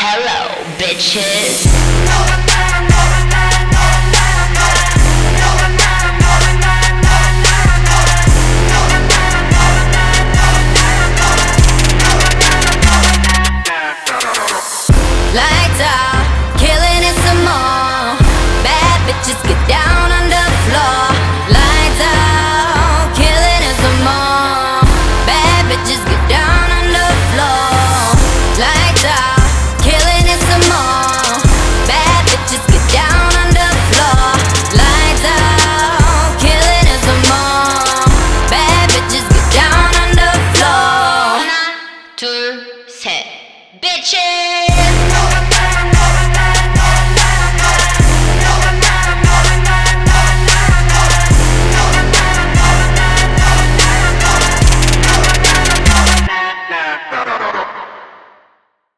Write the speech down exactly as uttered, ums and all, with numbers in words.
Hello, bitches. Lights out, killing it some more. Bad bitches get down on the floor. Lights out, killing it some more. Bad bitches get down on the floor. Lights out, killing it some more. Bad bitches get down on the floor. Lights out, killing it some more. Bad bitches get down on the floor. Una, two, set, bitches.